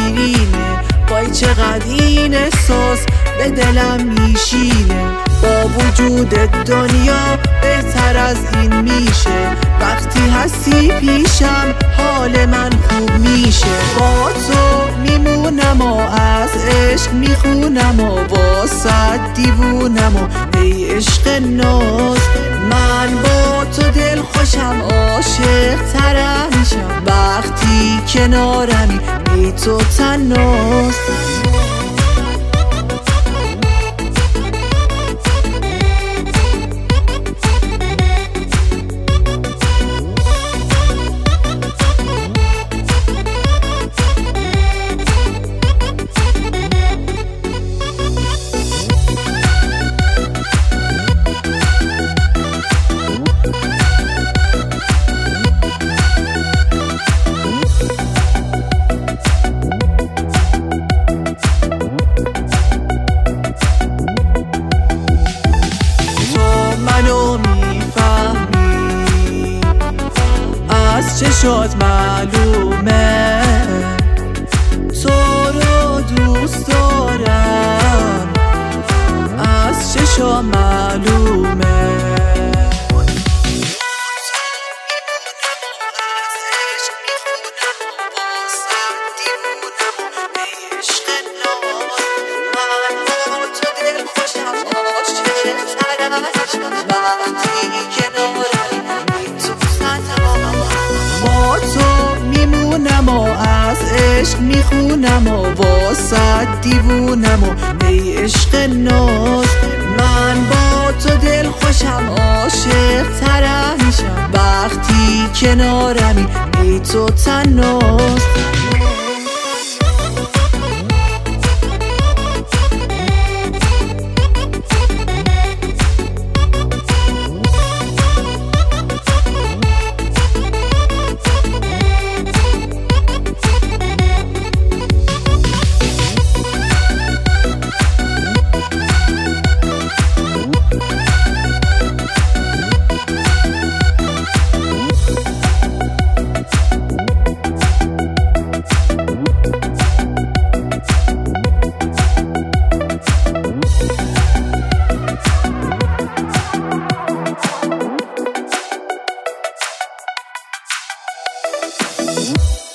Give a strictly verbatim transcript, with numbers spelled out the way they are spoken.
شیرینه، وای چقدر این احساس به دلم میشینه. با وجود دنیا بهتر از این میشه، وقتی هستی پیشم حال من خوب میشه. با تو میمونم و از عشق میخونم و واسه دیوونم و ای عشق ناز. من با تو دل خوشم، عاشق ترم میشم وقتی کنارمی، ای تو تناز. از چشات معلومه تو رو دوست دارم، از چشات معلومه. با تو میمونم و از عشق میخونم و واسه دیوونم و ای عشق ناز. من با تو دل خوشم، عاشق ترم میشم وقتی کنارمی، ای تو تناز. Mm-hmm.